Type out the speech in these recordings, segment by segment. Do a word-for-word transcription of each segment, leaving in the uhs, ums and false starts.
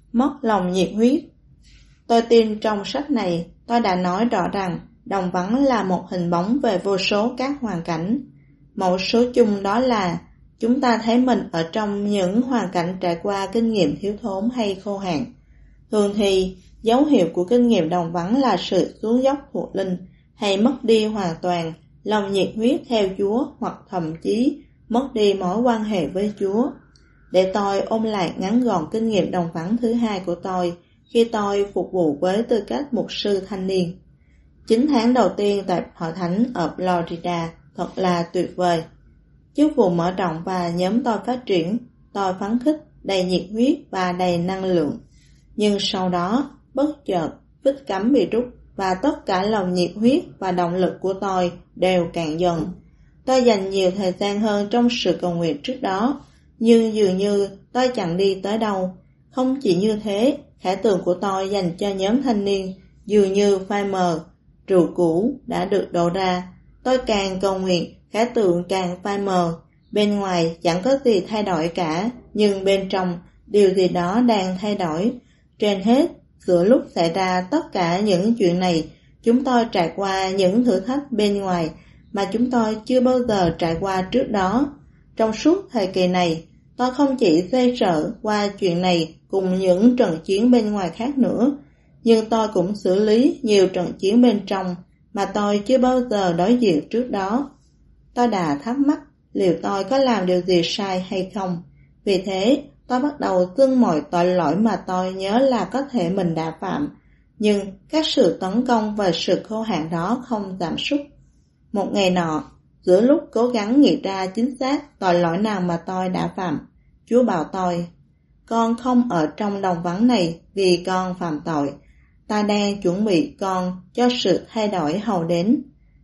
mất lòng nhiệt huyết. Tôi tin trong sách này tôi đã nói rõ rằng đồng vắng là một hình bóng về vô số các hoàn cảnh. Mẫu số chung đó là chúng ta thấy mình ở trong những hoàn cảnh trải qua kinh nghiệm thiếu thốn hay khô hạn. Thường thì dấu hiệu của kinh nghiệm đồng vắng là sự xuống dốc thuộc linh hay mất đi hoàn toàn lòng nhiệt huyết theo Chúa, hoặc thậm chí mất đi mối quan hệ với Chúa. Để tôi ôm lại ngắn gọn kinh nghiệm đồng vắng thứ hai của tôi khi tôi phục vụ với tư cách mục sư thanh niên. Chín tháng đầu tiên tại hội thánh ở Florida thật là tuyệt vời. Chức vụ mở rộng và nhóm tôi phát triển, tôi phấn khích, đầy nhiệt huyết và đầy năng lượng. Nhưng sau đó, bất chợt, phích cắm bị rút và tất cả lòng nhiệt huyết và động lực của tôi đều cạn dần. Tôi dành nhiều thời gian hơn trong sự cầu nguyện trước đó, nhưng dường như tôi chẳng đi tới đâu. Không chỉ như thế, khải tượng của tôi dành cho nhóm thanh niên dường như phai mờ, rượu cũ đã được đổ ra. Tôi càng cầu nguyện, khải tượng càng phai mờ. Bên ngoài chẳng có gì thay đổi cả, nhưng bên trong điều gì đó đang thay đổi. Trên hết, giữa lúc xảy ra tất cả những chuyện này, chúng tôi trải qua những thử thách bên ngoài mà chúng tôi chưa bao giờ trải qua trước đó. Trong suốt thời kỳ này, tôi không chỉ xoay sở qua chuyện này cùng những trận chiến bên ngoài khác nữa, nhưng tôi cũng xử lý nhiều trận chiến bên trong mà tôi chưa bao giờ đối diện trước đó. Tôi đã thắc mắc liệu tôi có làm điều gì sai hay không. Vì thế, tôi bắt đầu xưng mọi tội lỗi mà tôi nhớ là có thể mình đã phạm. Nhưng các sự tấn công và sự khô hạn đó không giảm sút. Một ngày nọ, giữa lúc cố gắng nghĩ ra chính xác tội lỗi nào mà tôi đã phạm, Chúa bảo tôi, con không ở trong đồng vắng này vì con phạm tội. Ta đang chuẩn bị con cho sự thay đổi hầu đến.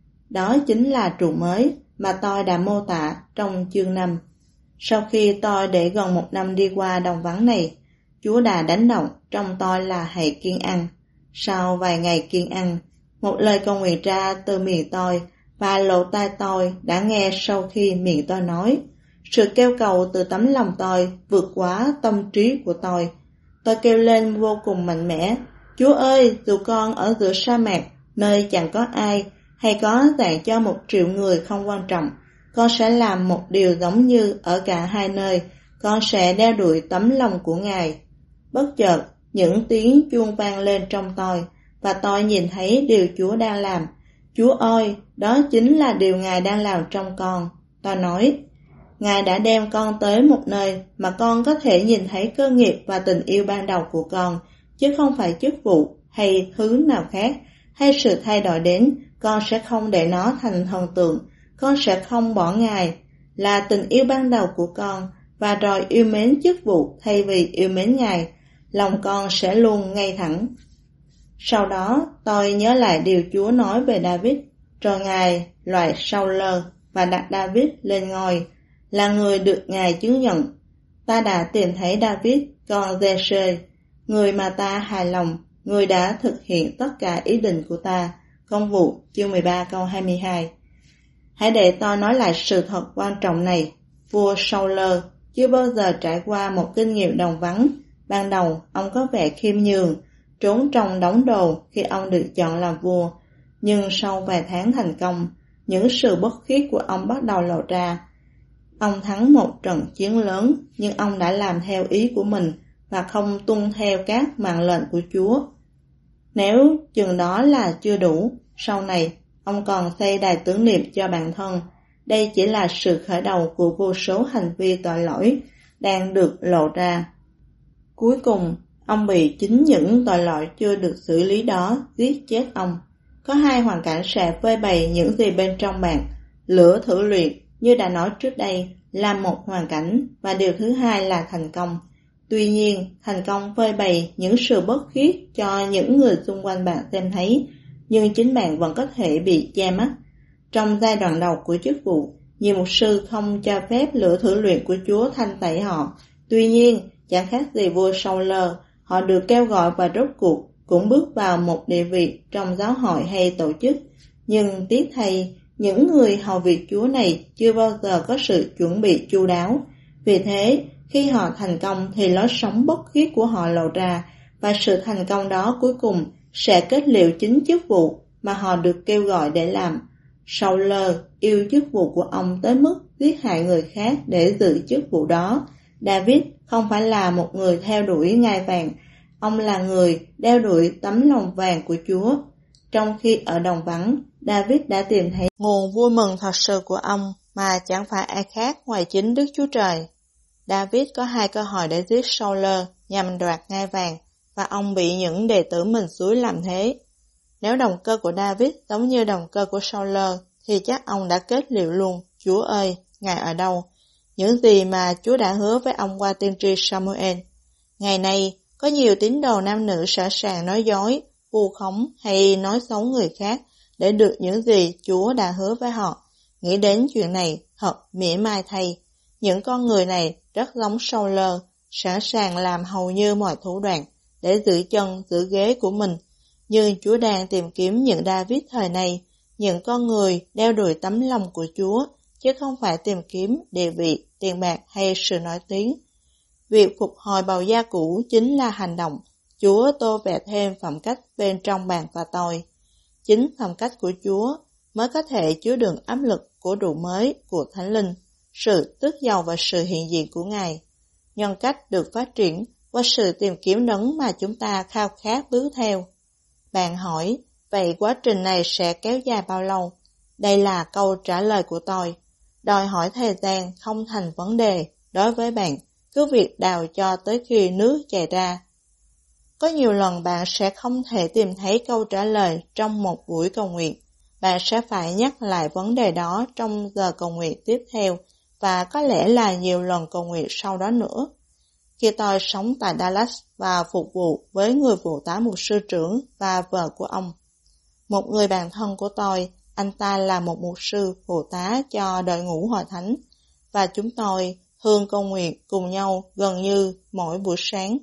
Đó chính là trụ mới mà tôi đã mô tả trong chương năm. Sau khi tôi để gần một năm đi qua đồng vắng này, Chúa đã đánh động trong tôi là hãy kiên ăn. Sau vài ngày kiên ăn, một lời cầu nguyện ra từ miệng tôi và lỗ tai tôi đã nghe sau khi miệng tôi nói. Sự kêu cầu từ tấm lòng tôi vượt quá tâm trí của tôi. Tôi kêu lên vô cùng mạnh mẽ, Chúa ơi, dù con ở giữa sa mạc, nơi chẳng có ai, hay có dạy cho một triệu người không quan trọng, con sẽ làm một điều giống như ở cả hai nơi, con sẽ đeo đuổi tấm lòng của Ngài. Bất chợt, những tiếng chuông vang lên trong tôi, và tôi nhìn thấy điều Chúa đang làm. Chúa ơi, đó chính là điều Ngài đang làm trong con. Tôi nói, Ngài đã đem con tới một nơi mà con có thể nhìn thấy cơ nghiệp và tình yêu ban đầu của con, chứ không phải chức vụ hay thứ nào khác, hay sự thay đổi đến. Con sẽ không để nó thành thần tượng, con sẽ không bỏ Ngài là tình yêu ban đầu của con, và rồi yêu mến chức vụ thay vì yêu mến Ngài. Lòng con sẽ luôn ngay thẳng. Sau đó tôi nhớ lại điều Chúa nói về David, rồi Ngài loại Saul và đặt David lên ngôi, là người được Ngài chứng nhận. Ta đã tìm thấy David con Giê-sê, người mà ta hài lòng, người đã thực hiện tất cả ý định của ta. Công vụ chương mười ba câu hai mươi hai. Hãy để tôi nói lại sự thật quan trọng này. Vua Saul chưa bao giờ trải qua một kinh nghiệm đồng vắng. Ban đầu ông có vẻ khiêm nhường, trốn trong đống đồ khi ông được chọn làm vua. Nhưng sau vài tháng thành công, những sự bất khiết của ông bắt đầu lộ ra. Ông thắng một trận chiến lớn, nhưng ông đã làm theo ý của mình và không tuân theo các mạng lệnh của Chúa. Nếu chừng đó là chưa đủ, sau này ông còn xây đài tưởng niệm cho bản thân. Đây chỉ là sự khởi đầu của vô số hành vi tội lỗi đang được lộ ra. Cuối cùng, ông bị chính những tội lỗi chưa được xử lý đó giết chết ông. Có hai hoàn cảnh sẽ phơi bày những gì bên trong bạn. Lửa thử luyện, như đã nói trước đây, là một hoàn cảnh, và điều thứ hai là thành công. Tuy nhiên, thành công phơi bày những sự bất khiết cho những người xung quanh bạn xem thấy, nhưng chính bạn vẫn có thể bị che mắt. Trong giai đoạn đầu của chức vụ, nhiều mục sư không cho phép lửa thử luyện của Chúa thanh tẩy họ. Tuy nhiên, chẳng khác gì vua Saul, họ được kêu gọi và rốt cuộc cũng bước vào một địa vị trong giáo hội hay tổ chức. Nhưng tiếc thay, những người hầu việc Chúa này chưa bao giờ có sự chuẩn bị chu đáo. Vì thế, Khi họ thành công thì lối sống bất khiết của họ lộ ra, và sự thành công đó cuối cùng sẽ kết liễu chính chức vụ mà họ được kêu gọi để làm. Sauler yêu chức vụ của ông tới mức giết hại người khác để giữ chức vụ đó. David không phải là một người theo đuổi ngai vàng, ông là người đeo đuổi tấm lòng vàng của Chúa. Trong khi ở đồng vắng, David đã tìm thấy nguồn vui mừng thật sự của ông mà chẳng phải ai khác ngoài chính Đức Chúa Trời. David có hai cơ hội để giết Sauler nhằm đoạt ngai vàng, và ông bị những đệ tử mình xúi làm thế. Nếu động cơ của David giống như động cơ của Sauler, thì chắc ông đã kết liễu luôn. Chúa ơi, Ngài ở đâu? Những gì mà Chúa đã hứa với ông qua tiên tri Samuel. Ngày nay, có nhiều tín đồ nam nữ sẵn sàng nói dối, vu khống hay nói xấu người khác để được những gì Chúa đã hứa với họ. Nghĩ đến chuyện này, thật mỉa mai thay. Những con người này rất giống Sauler, sẵn sàng làm hầu như mọi thủ đoạn để giữ chân, giữ ghế của mình. Nhưng Chúa đang tìm kiếm những David thời này, những con người đeo đuổi tấm lòng của Chúa, chứ không phải tìm kiếm địa vị, tiền bạc hay sự nổi tiếng. Việc phục hồi bầu da cũ chính là hành động. Chúa tô vẽ thêm phẩm cách bên trong bạn và tôi. Chính phẩm cách của Chúa mới có thể chứa đựng áp lực của rượu mới của Thánh Linh, sự tước dầu và sự hiện diện của Ngài. Nhân cách được phát triển qua sự tìm kiếm đấng mà chúng ta khao khát bước theo. Bạn hỏi, vậy quá trình này sẽ kéo dài bao lâu? Đây là câu trả lời của tôi. Đòi hỏi thời gian không thành vấn đề đối với bạn, cứ việc đào cho tới khi nước chảy ra. Có nhiều lần bạn sẽ không thể tìm thấy câu trả lời trong một buổi cầu nguyện. Bạn sẽ phải nhắc lại vấn đề đó trong giờ cầu nguyện tiếp theo, và có lẽ là nhiều lần cầu nguyện sau đó nữa. Khi tôi sống tại Dallas và phục vụ với người phụ tá mục sư trưởng và vợ của ông, một người bạn thân của tôi, anh ta là một mục sư phụ tá cho đội ngũ hội thánh, và chúng tôi thường cầu nguyện cùng nhau gần như mỗi buổi sáng.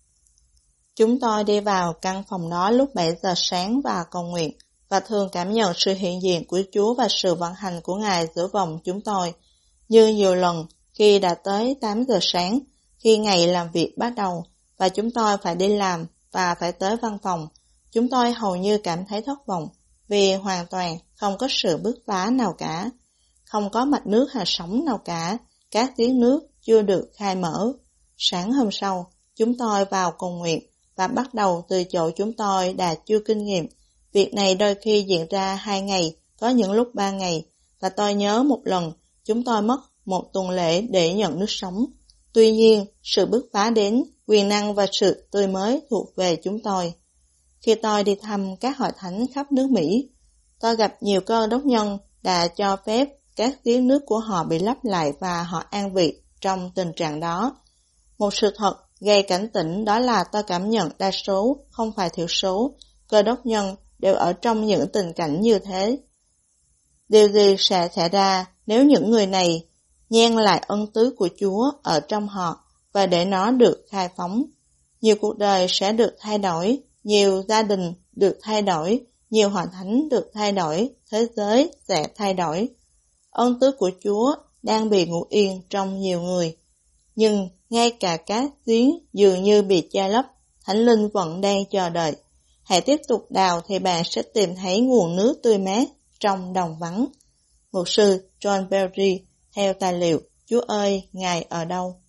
Chúng tôi đi vào căn phòng đó lúc bảy giờ sáng và cầu nguyện, và thường cảm nhận sự hiện diện của Chúa và sự vận hành của Ngài giữa vòng chúng tôi. Như nhiều lần khi đã tới tám giờ sáng, khi ngày làm việc bắt đầu, và chúng tôi phải đi làm và phải tới văn phòng, chúng tôi hầu như cảm thấy thất vọng, vì hoàn toàn không có sự bứt phá nào cả. Không có mạch nước hạt sống nào cả, các giếng nước chưa được khai mở. Sáng hôm sau, chúng tôi vào cầu nguyện và bắt đầu từ chỗ chúng tôi đã chưa kinh nghiệm. Việc này đôi khi diễn ra hai ngày, có những lúc ba ngày, và tôi nhớ một lần chúng tôi mất một tuần lễ để nhận nước sống. Tuy nhiên, sự bứt phá đến, quyền năng và sự tươi mới thuộc về chúng tôi. Khi tôi đi thăm các hội thánh khắp nước Mỹ, tôi gặp nhiều cơ đốc nhân đã cho phép các giếng nước của họ bị lấp lại và họ an vị trong tình trạng đó. Một sự thật gây cảnh tỉnh đó là tôi cảm nhận đa số, không phải thiểu số, cơ đốc nhân đều ở trong những tình cảnh như thế. Điều gì sẽ xảy ra nếu những người này nhen lại ân tứ của Chúa ở trong họ và để nó được khai phóng? Nhiều cuộc đời sẽ được thay đổi, nhiều gia đình được thay đổi, nhiều hội thánh được thay đổi, thế giới sẽ thay đổi. Ân tứ của Chúa đang bị ngủ yên trong nhiều người. Nhưng ngay cả các giếng dường như bị che lấp, Thánh Linh vẫn đang chờ đợi. Hãy tiếp tục đào thì bạn sẽ tìm thấy nguồn nước tươi mát trong đồng vắng. Mục sư John Berry theo tài liệu Chúa ơi, Ngài ở đâu?